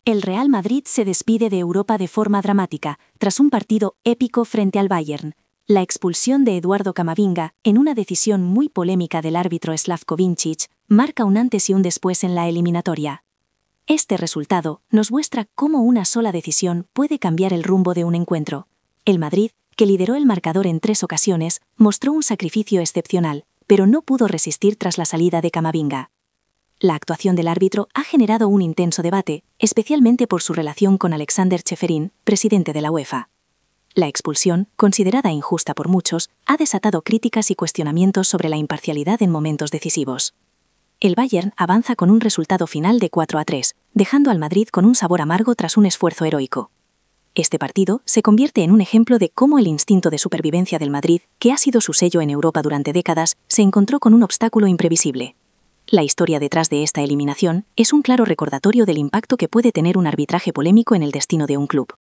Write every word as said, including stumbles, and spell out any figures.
El Real Madrid se despide de Europa de forma dramática, tras un partido épico frente al Bayern. La expulsión de Eduardo Camavinga, en una decisión muy polémica del árbitro Slavko Vincic, marca un antes y un después en la eliminatoria. Este resultado nos muestra cómo una sola decisión puede cambiar el rumbo de un encuentro. El Madrid, que lideró el marcador en tres ocasiones, mostró un sacrificio excepcional, pero no pudo resistir tras la salida de Camavinga. La actuación del árbitro ha generado un intenso debate, especialmente por su relación con Alexander Čeferin, presidente de la UEFA. La expulsión, considerada injusta por muchos, ha desatado críticas y cuestionamientos sobre la imparcialidad en momentos decisivos. El Bayern avanza con un resultado final de cuatro a tres, dejando al Madrid con un sabor amargo tras un esfuerzo heroico. Este partido se convierte en un ejemplo de cómo el instinto de supervivencia del Madrid, que ha sido su sello en Europa durante décadas, se encontró con un obstáculo imprevisible. La historia detrás de esta eliminación es un claro recordatorio del impacto que puede tener un arbitraje polémico en el destino de un club.